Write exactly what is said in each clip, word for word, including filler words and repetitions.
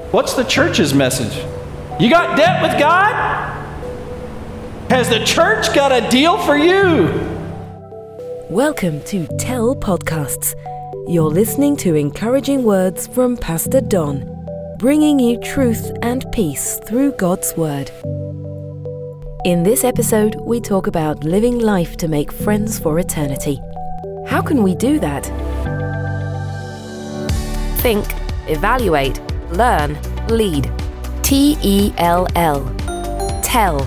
What's the church's message? You got debt with God? Has the church got a deal for you? Welcome to Tell Podcasts. You're listening to encouraging words from Pastor Don, bringing you truth and peace through God's Word. In this episode, we talk about living life to make friends for eternity. How can we do that? Think, evaluate, learn, lead. T E L L. Tell.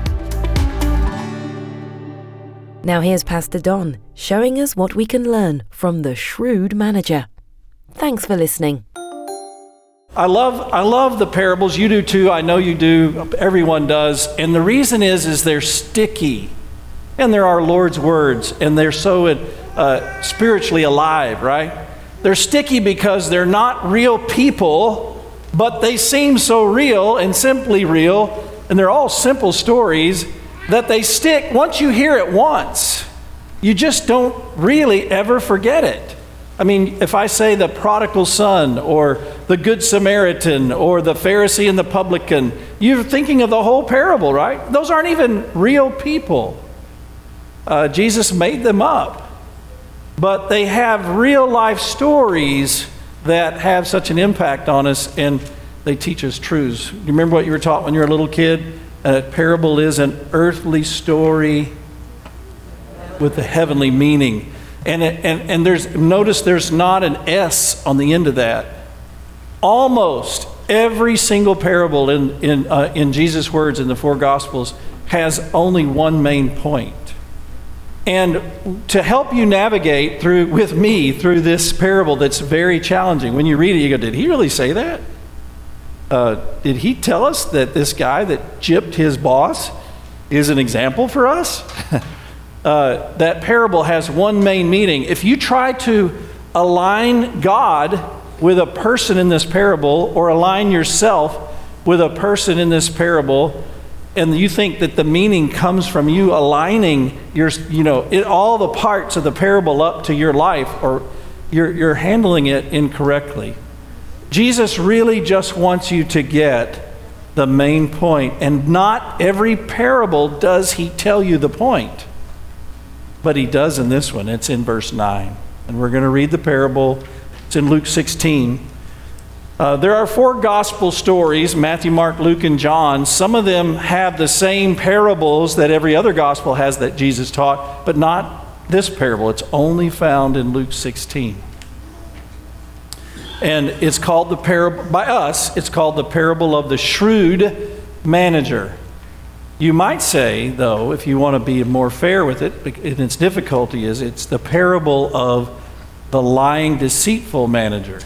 Now here's Pastor Don, showing us what we can learn from the shrewd manager. Thanks for listening. I love I love the parables. You do too. I know you do. Everyone does. And the reason is, is they're sticky. And they're our Lord's words. And they're so uh, spiritually alive, right? They're sticky because they're not real people, but they seem so real and simply real. And they're all simple stories that they stick. Once you hear it once, you just don't really ever forget it. I mean, if I say the prodigal son or the good Samaritan or the Pharisee and the publican, you're thinking of the whole parable, right? Those aren't even real people. Uh, Jesus made them up. But they have real life stories that have such an impact on us, and they teach us truths. You remember what you were taught when you were a little kid? A parable is an earthly story with a heavenly meaning. And, and, and there's notice there's not an S on the end of that. Almost every single parable in, in, uh, in Jesus' words in the four Gospels has only one main point. And to help you navigate through with me through this parable that's very challenging, when you read it, you go, did he really say that? Uh, did he tell us that this guy that gypped his boss is an example for us? uh, that parable has one main meaning. If you try to align God with a person in this parable, or align yourself with a person in this parable, and you think that the meaning comes from you aligning your, you know, it, all the parts of the parable up to your life, or you're, you're handling it incorrectly. Jesus really just wants you to get the main point, and not every parable does he tell you the point, but he does in this one. It's in verse nine, and we're going to read the parable. It's in Luke sixteen. Uh, there are four gospel stories, Matthew, Mark, Luke, and John. Some of them have the same parables that every other gospel has that Jesus taught, but not this parable. It's only found in Luke sixteen. And it's called the parable, by us, it's called the parable of the shrewd manager. You might say, though, if you want to be more fair with it, and its difficulty is, it's the parable of the lying, deceitful manager.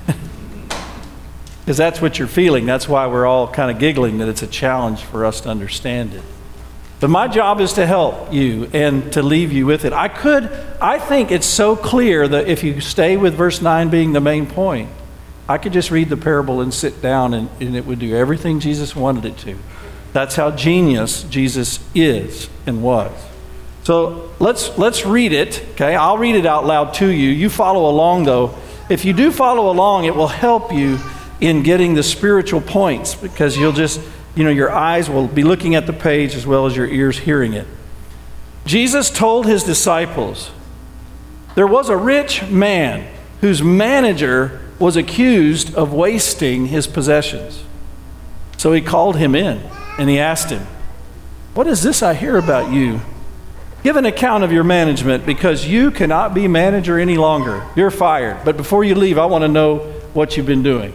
Because that's what you're feeling. That's why we're all kind of giggling that it's a challenge for us to understand it. But my job is to help you and to leave you with it. I could, I think it's so clear that if you stay with verse nine being the main point, I could just read the parable and sit down and, and it would do everything Jesus wanted it to. That's how genius Jesus is and was. So let's let's read it, okay? I'll read it out loud to you. You follow along though. If you do follow along, it will help you in getting the spiritual points, because you'll just, you know, your eyes will be looking at the page as well as your ears hearing it. Jesus told his disciples, there was a rich man whose manager was accused of wasting his possessions. So he called him in and he asked him, what is this I hear about you? Give an account of your management, because you cannot be manager any longer. You're fired. But before you leave, I want to know what you've been doing.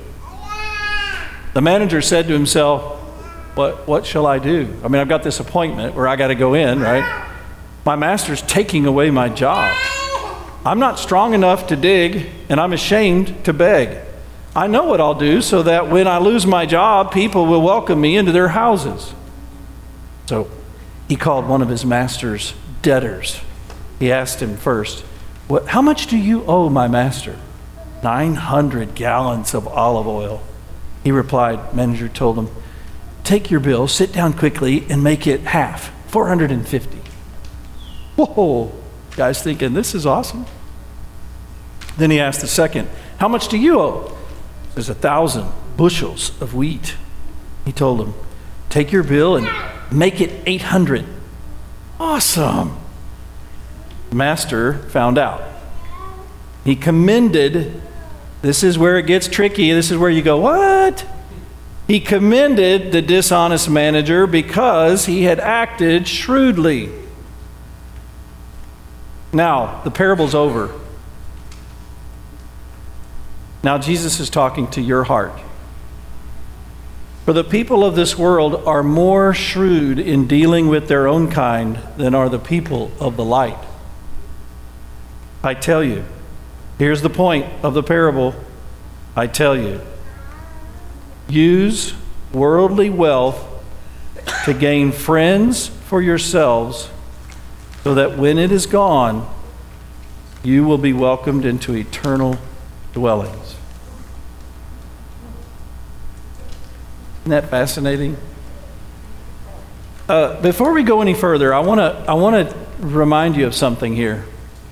The manager said to himself, what, what shall I do? I mean, I've got this appointment where I got to go in, right? My master's taking away my job. I'm not strong enough to dig, and I'm ashamed to beg. I know what I'll do so that when I lose my job, people will welcome me into their houses. So he called one of his master's debtors. He asked him first, what, how much do you owe my master? nine hundred gallons of olive oil. He replied. Manager told him, take your bill, sit down quickly, and make it half, four hundred fifty. Whoa, guy's thinking, this is awesome. Then he asked the second, how much do you owe? There's a thousand bushels of wheat. He told them, take your bill and make it eight hundred. Awesome. The master found out. He commended, this is where it gets tricky. This is where you go, what? He commended the dishonest manager because he had acted shrewdly. Now, the parable's over. Now Jesus is talking to your heart. For the people of this world are more shrewd in dealing with their own kind than are the people of the light. I tell you, here's the point of the parable. I tell you, use worldly wealth to gain friends for yourselves, so that when it is gone, you will be welcomed into eternal dwellings. Isn't that fascinating? Uh, before we go any further, I want to I want to remind you of something here.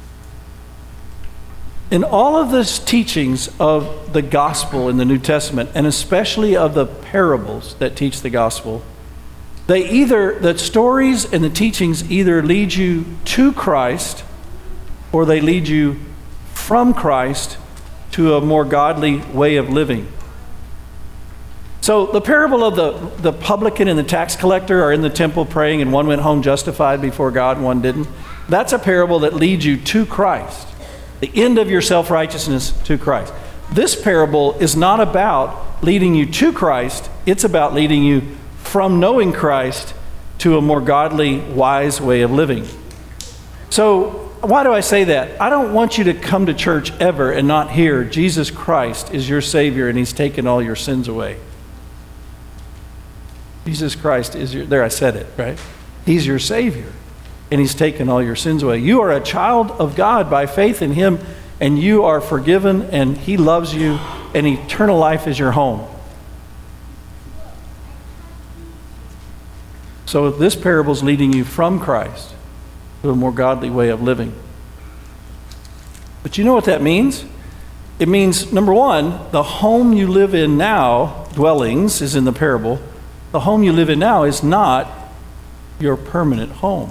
In all of the teachings of the gospel in the New Testament, and especially of the parables that teach the gospel, they either, the stories and the teachings either lead you to Christ or they lead you from Christ to a more godly way of living. So the parable of the, the publican and the tax collector are in the temple praying, and one went home justified before God and one didn't. That's a parable that leads you to Christ, the end of your self-righteousness to Christ. This parable is not about leading you to Christ, it's about leading you from knowing Christ to a more godly, wise way of living. So why do I say that? I don't want you to come to church ever and not hear Jesus Christ is your Savior and He's taken all your sins away. Jesus Christ is your, there I said it, right? He's your Savior and He's taken all your sins away. You are a child of God by faith in Him, and you are forgiven, and He loves you, and eternal life is your home. So this parable is leading you from Christ to a more godly way of living. But you know what that means? It means, number one, the home you live in now, dwellings is in the parable, the home you live in now is not your permanent home.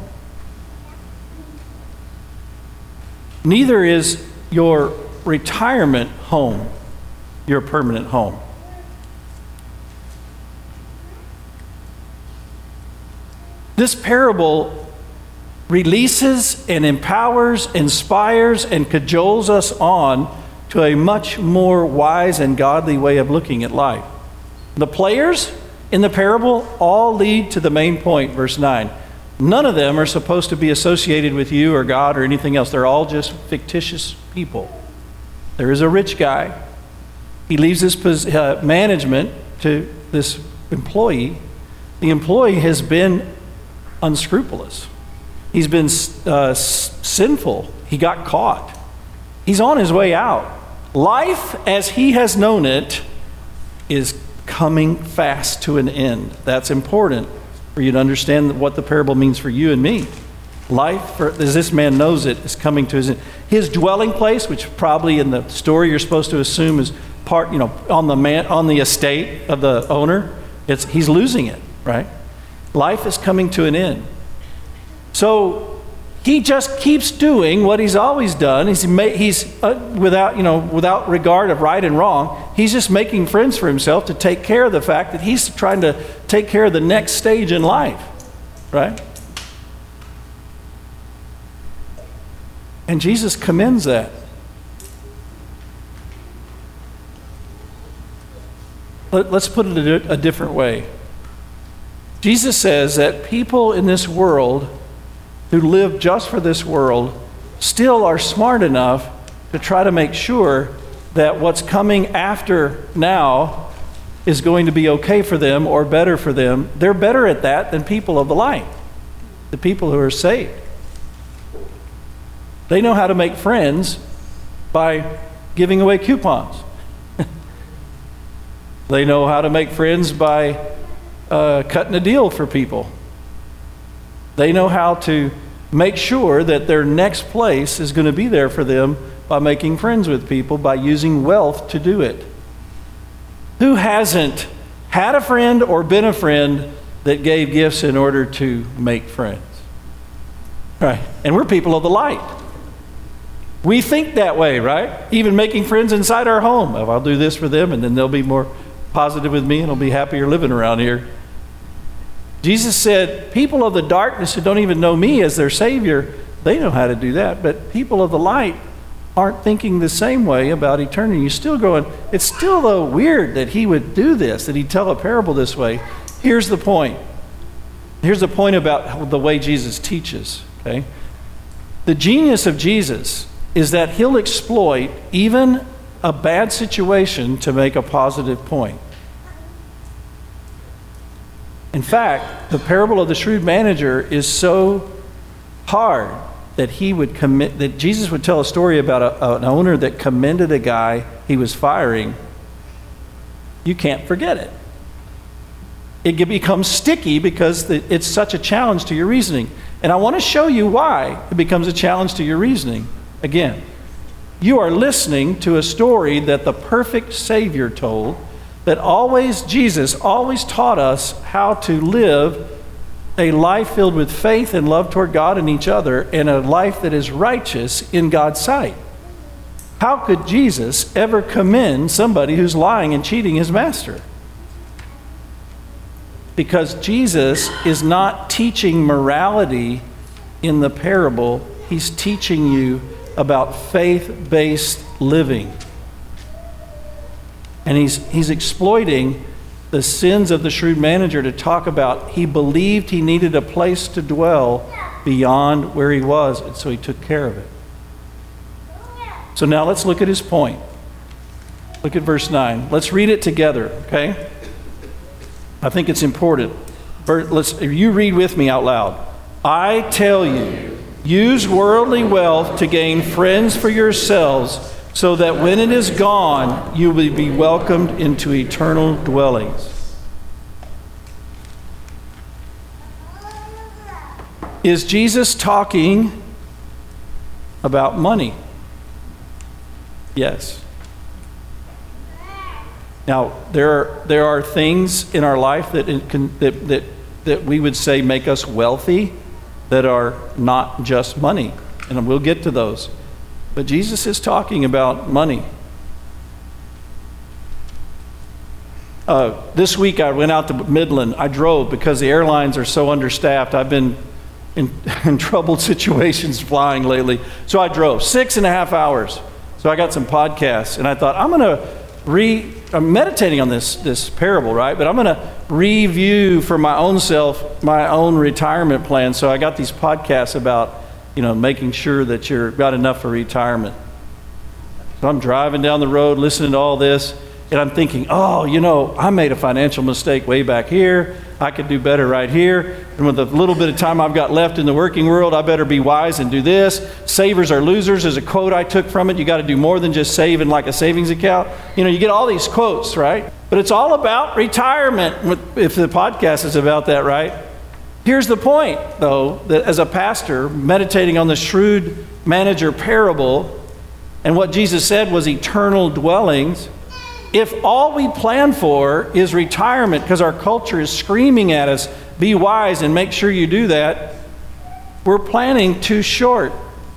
Neither is your retirement home your permanent home. This parable releases and empowers, inspires, and cajoles us on to a much more wise and godly way of looking at life. The players in the parable all lead to the main point, verse nine. None of them are supposed to be associated with you or God or anything else. They're all just fictitious people. There is a rich guy. He leaves his uh, management to this employee. The employee has been unscrupulous. He's been uh, sinful. He got caught. He's on his way out. Life as he has known it is coming fast to an end. That's important for you to understand what the parable means for you and me. Life, for, as this man knows it, is coming to his end. His dwelling place, which probably in the story you're supposed to assume is part, you know, on the man, on the estate of the owner, it's he's losing it, right? Life is coming to an end. So he just keeps doing what he's always done. He's, he's uh, without, you know, without regard of right and wrong. He's just making friends for himself to take care of the fact that he's trying to take care of the next stage in life, right? And Jesus commends that. Let, let's put it a, a different way. Jesus says that people in this world who live just for this world still are smart enough to try to make sure that what's coming after now is going to be okay for them or better for them. They're better at that than people of the light, the people who are saved. They know how to make friends by giving away coupons. They know how to make friends by uh, cutting a deal for people. They know how to make sure that their next place is going to be there for them by making friends with people, by using wealth to do it. Who hasn't had a friend or been a friend that gave gifts in order to make friends? Right? And we're people of the light. We think that way, right? Even making friends inside our home. Oh, I'll do this for them, and then they'll be more positive with me, and they'll be happier living around here. Jesus said, people of the darkness who don't even know me as their Savior, they know how to do that. But people of the light aren't thinking the same way about eternity. You're still going, it's still, though, weird that he would do this, that he'd tell a parable this way. Here's the point. Here's the point about the way Jesus teaches, okay? The genius of Jesus is that he'll exploit even a bad situation to make a positive point. In fact, the parable of the shrewd manager is so hard that he would commit, that Jesus would tell a story about a, an owner that commended a guy he was firing. You can't forget it. It becomes sticky because it's such a challenge to your reasoning. And I want to show you why it becomes a challenge to your reasoning. Again, you are listening to a story that the perfect Savior told, that always, Jesus always taught us how to live a life filled with faith and love toward God and each other, and a life that is righteous in God's sight. How could Jesus ever commend somebody who's lying and cheating his master? Because Jesus is not teaching morality in the parable. He's teaching you about faith-based living. And he's, he's exploiting the sins of the shrewd manager to talk about he believed he needed a place to dwell beyond where he was, and so he took care of it. So now let's look at his point. Look at verse nine. Let's read it together, okay? I think it's important. Let's, you read with me out loud. I tell you, use worldly wealth to gain friends for yourselves, so that when it is gone, you will be welcomed into eternal dwellings. Is Jesus talking about money? Yes. Now, there are, there are things in our life that, it can, that, that, that we would say make us wealthy that are not just money, and we'll get to those. But Jesus is talking about money. Uh, this week I went out to Midland. I drove because the airlines are so understaffed. I've been in, in troubled situations flying lately. So I drove six and a half hours. So I got some podcasts, and I thought, I'm going to re... I'm meditating on this, this parable, right? But I'm going to review for my own self my own retirement plan. So I got these podcasts about, you know, making sure that you've got enough for retirement. So I'm driving down the road listening to all this, and I'm thinking, oh, you know, I made a financial mistake way back here. I could do better right here. And with the little bit of time I've got left in the working world, I better be wise and do this. Savers are losers is a quote I took from it. You got to do more than just save in like a savings account. You know, you get all these quotes, right? But it's all about retirement, if the podcast is about that, right? Here's the point, though, that as a pastor, meditating on the shrewd manager parable, and what Jesus said was eternal dwellings, if all we plan for is retirement, because our culture is screaming at us, be wise and make sure you do that, we're planning too short.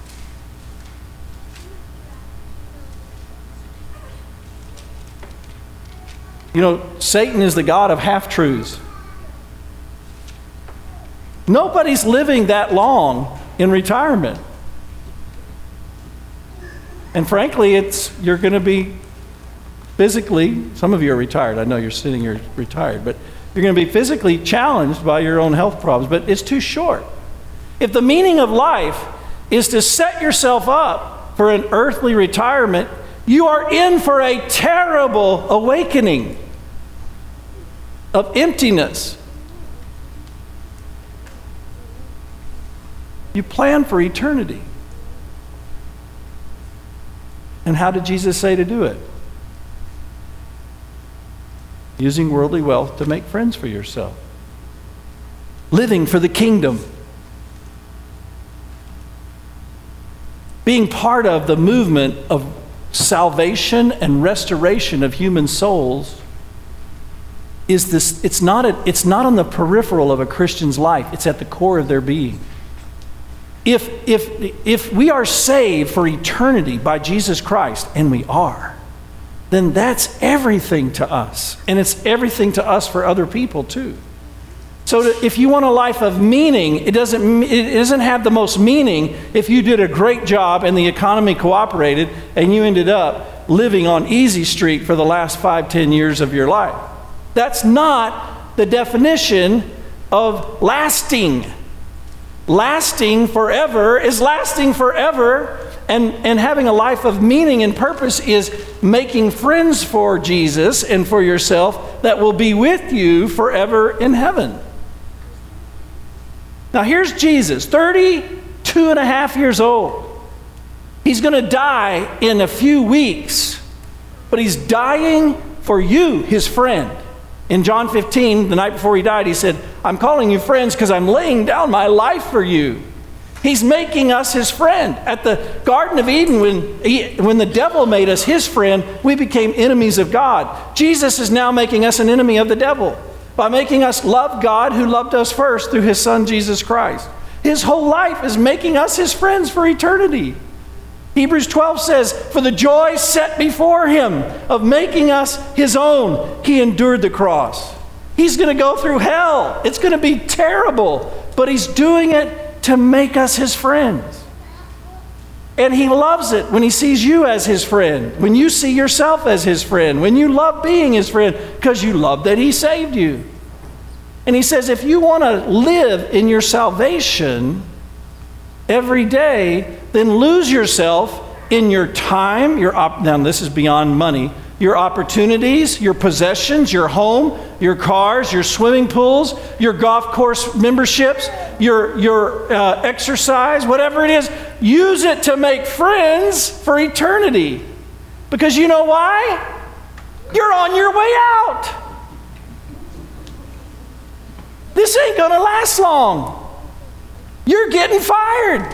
You know, Satan is the god of half-truths. Nobody's living that long in retirement. And frankly, it's you're going to be physically, some of you are retired. I know you're sitting here retired, but you're going to be physically challenged by your own health problems, but it's too short. If the meaning of life is to set yourself up for an earthly retirement, you are in for a terrible awakening of emptiness. You plan for eternity. And how did Jesus say to do it? Using worldly wealth to make friends for yourself. Living for the kingdom. Being part of the movement of salvation and restoration of human souls is this, it's not, a, it's not on the peripheral of a Christian's life. It's at the core of their being. If, if, if we are saved for eternity by Jesus Christ, and we are, then that's everything to us. And it's everything to us for other people too. So to, if you want a life of meaning, it doesn't, it doesn't have the most meaning if you did a great job and the economy cooperated and you ended up living on Easy Street for the last five, ten years of your life. That's not the definition of lasting. Lasting forever is lasting forever. And, and having a life of meaning and purpose is making friends for Jesus and for yourself that will be with you forever in heaven. Now here's Jesus, thirty-two and a half years old. He's going to die in a few weeks, but he's dying for you, his friend. In John fifteen, the night before he died, he said, I'm calling you friends because I'm laying down my life for you. He's making us his friend. At the Garden of Eden, when, he, when the devil made us his friend, we became enemies of God. Jesus is now making us an enemy of the devil by making us love God who loved us first through his son, Jesus Christ. His whole life is making us his friends for eternity. Hebrews twelve says, for the joy set before him of making us his own, he endured the cross. He's going to go through hell. It's going to be terrible, but he's doing it to make us his friends. And he loves it when he sees you as his friend, when you see yourself as his friend, when you love being his friend because you love that he saved you. And he says, if you want to live in your salvation every day, then lose yourself in your time, your op- now this is beyond money, your opportunities, your possessions, your home, your cars, your swimming pools, your golf course memberships, your, your uh, exercise, whatever it is, use it to make friends for eternity. Because you know why? You're on your way out. This ain't going to last long. You're getting fired.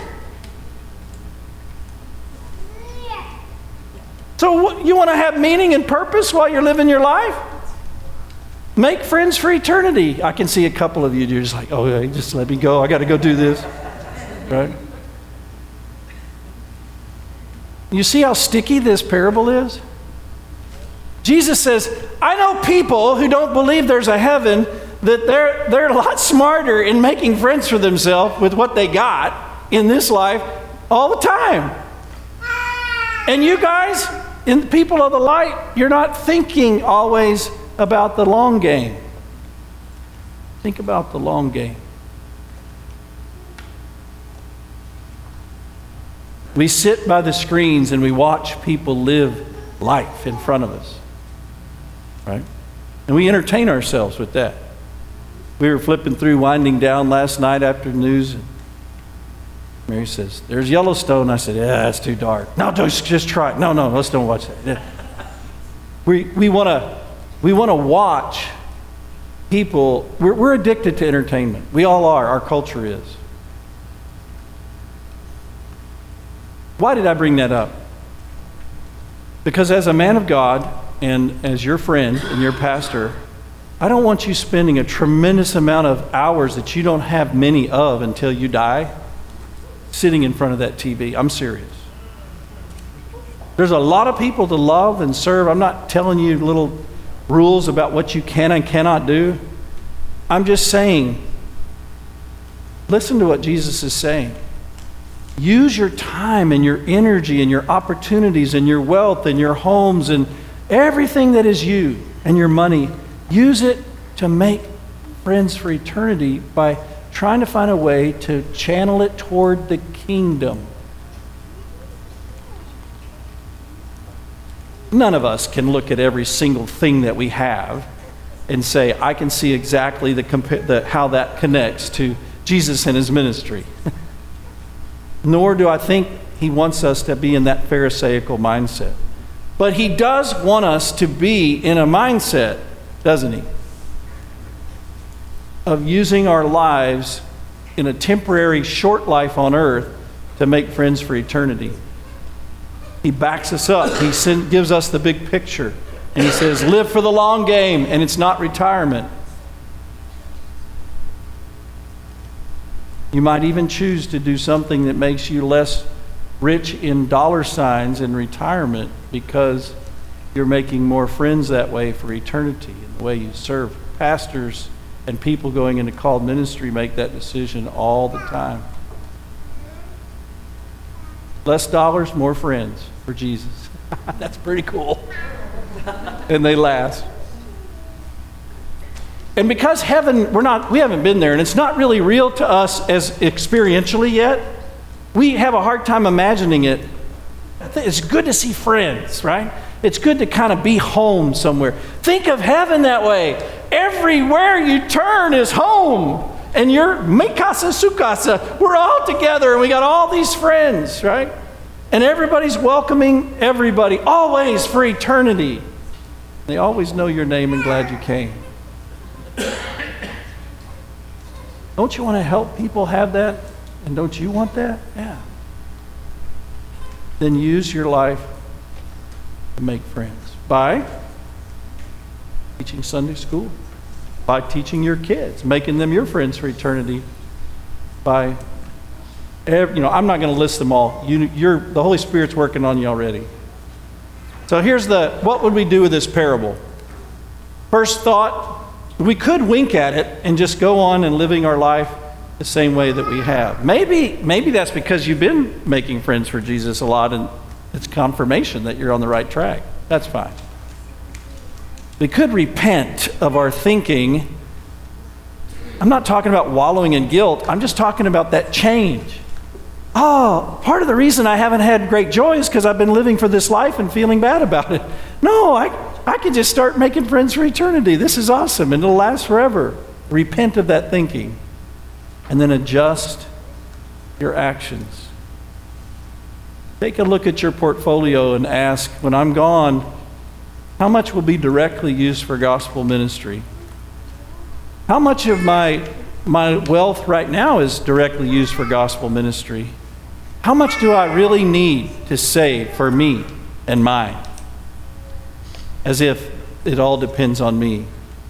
So you want to have meaning and purpose while you're living your life? Make friends for eternity. I can see a couple of you, you're just like, oh, yeah, just let me go. I got to go do this. Right? You see how sticky this parable is? Jesus says, I know people who don't believe there's a heaven, that they're, they're a lot smarter in making friends for themselves with what they got in this life all the time. And you guys, in the people of the light, you're not thinking always about the long game. Think about the long game. We sit by the screens and we watch people live life in front of us, right? And we entertain ourselves with that. We were flipping through, winding down last night after the news, and Mary says, there's Yellowstone. I said, yeah, that's too dark. No, just, just try it. No, no, let's don't watch that. Yeah. We, we want to we want to watch people. We're, we're addicted to entertainment. We all are. Our culture is. Why did I bring that up? Because as a man of God and as your friend and your pastor, I don't want you spending a tremendous amount of hours that you don't have many of until you die sitting in front of that T V. I'm serious. There's a lot of people to love and serve. I'm not telling you little rules about what you can and cannot do. I'm just saying, listen to what Jesus is saying. Use your time and your energy and your opportunities and your wealth and your homes and everything that is you and your money. Use it to make friends for eternity by trying to find a way to channel it toward the kingdom. None of us can look at every single thing that we have and say, I can see exactly the, the how that connects to Jesus and his ministry. Nor do I think he wants us to be in that Pharisaical mindset. But he does want us to be in a mindset, doesn't he, of using our lives in a temporary short life on earth to make friends for eternity. He backs us up. He send, gives us the big picture. And he says, live for the long game, and it's not retirement. You might even choose to do something that makes you less rich in dollar signs in retirement because you're making more friends that way for eternity. And the way you serve, pastors and people going into called ministry make that decision all the time. Less dollars, more friends for Jesus. That's pretty cool. And they last. And because heaven, we're not, we haven't been there, and it's not really real to us as experientially yet, we have a hard time imagining it. It's good to see friends, right? It's good to kind of be home somewhere. Think of heaven that way. Everywhere you turn is home. And you're mi casa, su casa. We're all together, and we got all these friends, right? And everybody's welcoming everybody, always for eternity. They always know your name and glad you came. Don't you want to help people have that? And don't you want that? Yeah. Then use your life to make friends. By teaching Sunday school. By teaching your kids, making them your friends for eternity. By, every, you know, I'm not going to list them all. You, you're, the Holy Spirit's working on you already. So here's the, what would we do with this parable? First thought, we could wink at it and just go on and living our life the same way that we have. Maybe, maybe that's because you've been making friends for Jesus a lot and it's confirmation that you're on the right track. That's fine. We could repent of our thinking. I'm not talking about wallowing in guilt. I'm just talking about that change. Oh, part of the reason I haven't had great joy is because I've been living for this life and feeling bad about it. No, I, I can just start making friends for eternity. This is awesome, and it'll last forever. Repent of that thinking, and then adjust your actions. Take a look at your portfolio and ask, when I'm gone, how much will be directly used for gospel ministry? How much of my, my wealth right now is directly used for gospel ministry? How much do I really need to save for me and mine? As if it all depends on me.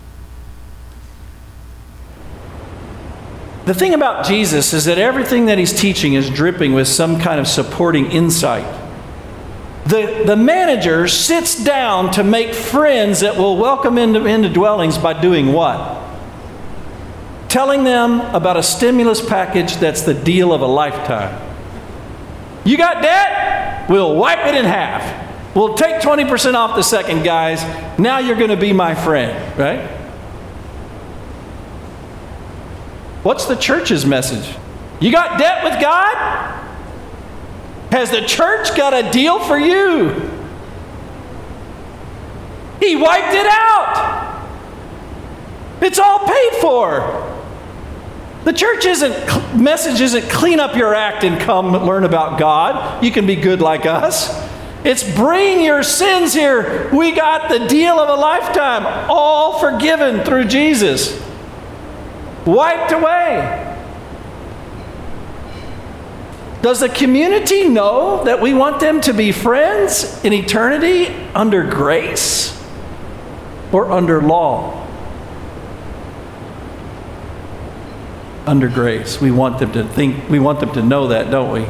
The thing about Jesus is that everything that he's teaching is dripping with some kind of supporting insight. The, the manager sits down to make friends that will welcome into, into dwellings by doing what? Telling them about a stimulus package that's the deal of a lifetime. You got debt? We'll wipe it in half. We'll take twenty percent off the second, guys. Now you're going to be my friend, right? What's the church's message? You got debt with God? Has the church got a deal for you? He wiped it out. It's all paid for. The church isn't, message isn't clean up your act and come learn about God. You can be good like us. It's bring your sins here. We got the deal of a lifetime, all forgiven through Jesus. Wiped away. Does the community know that we want them to be friends in eternity under grace or under law? Under grace. We want them to think, we want them to know that, don't we?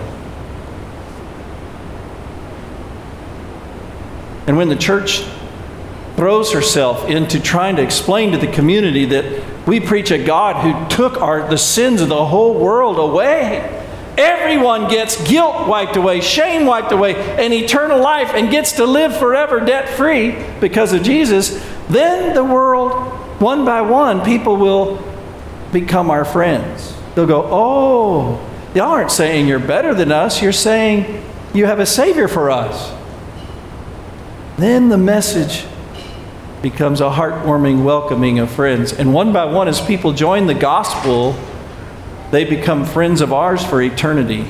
And when the church throws herself into trying to explain to the community that we preach a God who took our, the sins of the whole world away, everyone gets guilt wiped away, shame wiped away, and eternal life, and gets to live forever debt-free because of Jesus, then the world, one by one, people will become our friends. They'll go, oh, y'all aren't saying you're better than us. You're saying you have a Savior for us. Then the message becomes a heartwarming welcoming of friends. And one by one, as people join the gospel, they become friends of ours for eternity.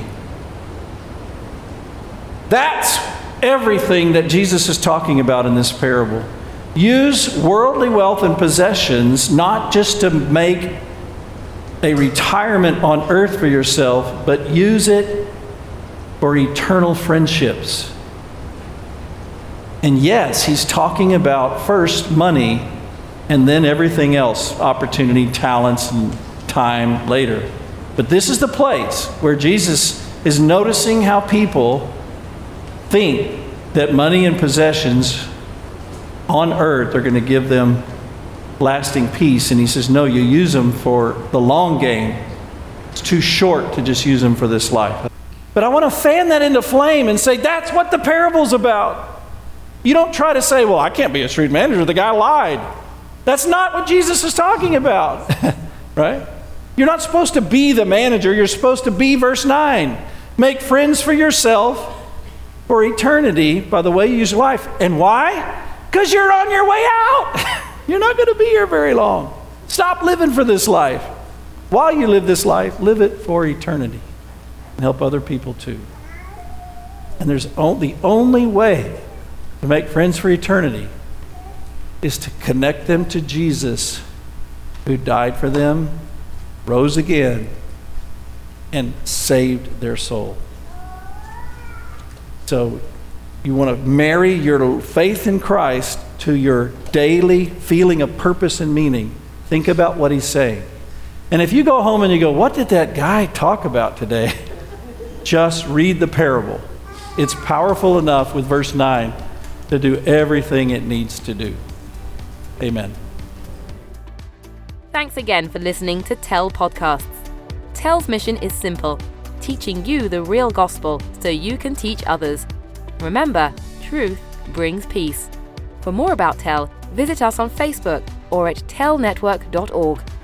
That's everything that Jesus is talking about in this parable. Use worldly wealth and possessions not just to make a retirement on earth for yourself, but use it for eternal friendships. And yes, he's talking about first money and then everything else, opportunity, talents, and time later. But this is the place where Jesus is noticing how people think that money and possessions on earth are going to give them lasting peace. And he says, no, you use them for the long game. It's too short to just use them for this life. But I want to fan that into flame and say, that's what the parable's about. You don't try to say, well, I can't be a shrewd manager. The guy lied. That's not what Jesus is talking about, right? You're not supposed to be the manager. You're supposed to be, verse nine, make friends for yourself for eternity by the way you use life. And why? Because you're on your way out. You're not going to be here very long. Stop living for this life. While you live this life, live it for eternity and help other people too. And there's only, the only way to make friends for eternity is to connect them to Jesus, who died for them, rose again, and saved their soul. So you want to marry your faith in Christ to your daily feeling of purpose and meaning. Think about what he's saying. And if you go home and you go, what did that guy talk about today? Just read the parable. It's powerful enough with verse nine to do everything it needs to do. Amen. Thanks again for listening to Tell Podcasts. Tell's mission is simple, teaching you the real gospel so you can teach others. Remember, truth brings peace. For more about Tell, visit us on Facebook or at tell network dot org.